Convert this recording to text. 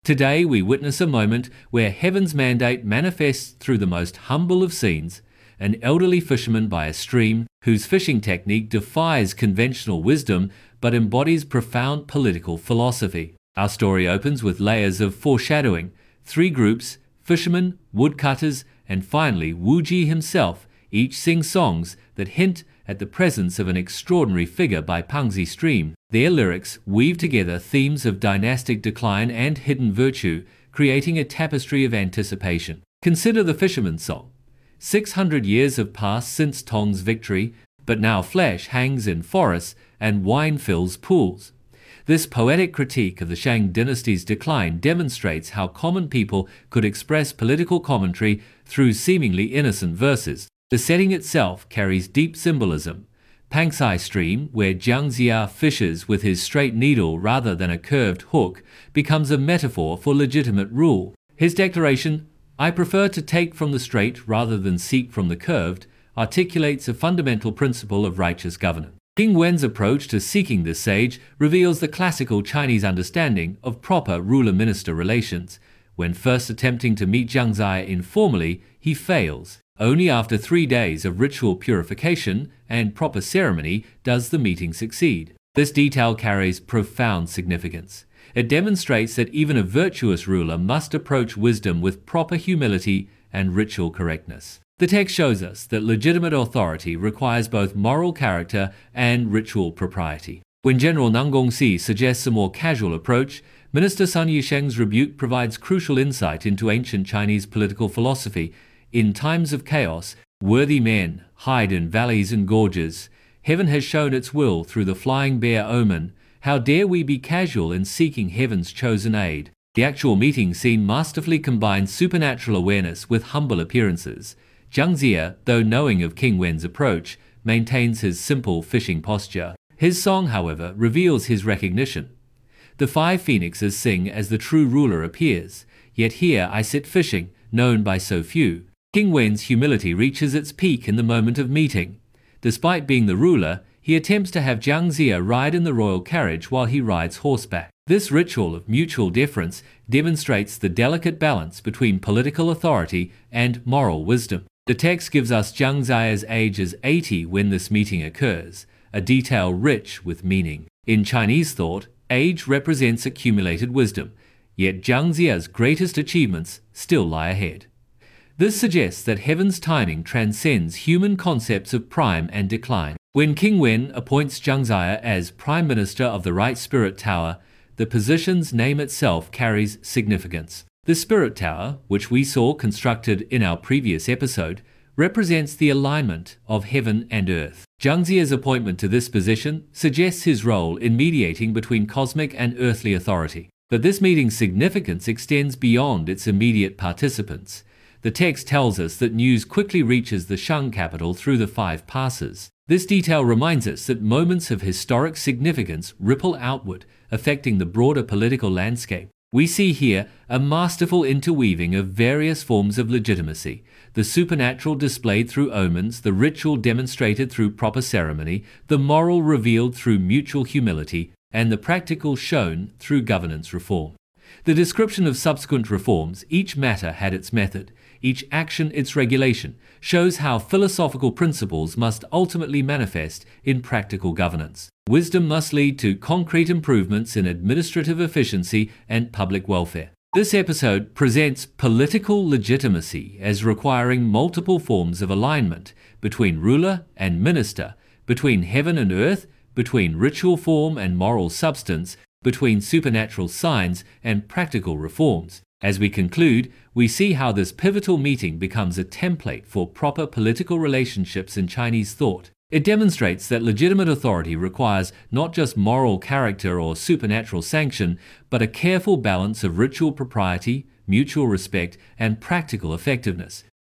Today we witness a moment where heaven's mandate manifests through the most humble of scenes, an elderly fisherman by a stream whose fishing technique defies conventional wisdom but embodies profound political philosophy. Our story opens with layers of foreshadowing. 3 groups, fishermen, woodcutters, and finally Wu Ji himself, each sing songs that hint at the presence of an extraordinary figure by Pangxi Stream. Their lyrics weave together themes of dynastic decline and hidden virtue, creating a tapestry of anticipation. Consider the fisherman's song. 600 years have passed since Tong's victory, but now flesh hangs in forests and wine fills pools. This poetic critique of the Shang dynasty's decline demonstrates how common people could express political commentary through seemingly innocent verses. The setting itself carries deep symbolism. Pangxi Stream, where Jiang Xia fishes with his straight needle rather than a curved hook, becomes a metaphor for legitimate rule. His declaration, "I prefer to take from the straight rather than seek from the curved," articulates a fundamental principle of righteous governance. King Wen's approach to seeking this sage reveals the classical Chinese understanding of proper ruler-minister relations. When first attempting to meet Jiang Xia informally, he fails. Only after 3 days of ritual purification and proper ceremony does the meeting succeed. This detail carries profound significance. It demonstrates that even a virtuous ruler must approach wisdom with proper humility and ritual correctness. The text shows us that legitimate authority requires both moral character and ritual propriety. When General Nang Gongxi suggests a more casual approach, Minister Sun Yisheng's rebuke provides crucial insight into ancient Chinese political philosophy. In times of chaos, worthy men hide in valleys and gorges. Heaven has shown its will through the flying bear omen. How dare we be casual in seeking heaven's chosen aid? The actual meeting scene masterfully combines supernatural awareness with humble appearances. Jiang Xia, though knowing of King Wen's approach, maintains his simple fishing posture. His song, however, reveals his recognition. The 5 phoenixes sing as the true ruler appears. Yet here I sit fishing, known by so few. King Wen's humility reaches its peak in the moment of meeting. Despite being the ruler, he attempts to have Jiang Xia ride in the royal carriage while he rides horseback. This ritual of mutual deference demonstrates the delicate balance between political authority and moral wisdom. The text gives us Jiang Xia's age as 80 when this meeting occurs, a detail rich with meaning. In Chinese thought, age represents accumulated wisdom, yet Jiang Xia's greatest achievements still lie ahead. This suggests that heaven's timing transcends human concepts of prime and decline. When King Wen appoints Jiang Xia as Prime Minister of the Right Spirit Tower, the position's name itself carries significance. The Spirit Tower, which we saw constructed in our previous episode, represents the alignment of heaven and earth. Jiang Xia's appointment to this position suggests his role in mediating between cosmic and earthly authority. But this meeting's significance extends beyond its immediate participants. The text tells us that news quickly reaches the Shang capital through the 5 passes. This detail reminds us that moments of historic significance ripple outward, affecting the broader political landscape. We see here a masterful interweaving of various forms of legitimacy, the supernatural displayed through omens, the ritual demonstrated through proper ceremony, the moral revealed through mutual humility, and the practical shown through governance reform. The description of subsequent reforms, each matter had its method, each action its regulation, shows how philosophical principles must ultimately manifest in practical governance. Wisdom must lead to concrete improvements in administrative efficiency and public welfare. This episode presents political legitimacy as requiring multiple forms of alignment between ruler and minister, between heaven and earth, between ritual form and moral substance, between supernatural signs and practical reforms. As we conclude, we see how this pivotal meeting becomes a template for proper political relationships in Chinese thought. It demonstrates that legitimate authority requires not just moral character or supernatural sanction, but a careful balance of ritual propriety, mutual respect, and practical effectiveness.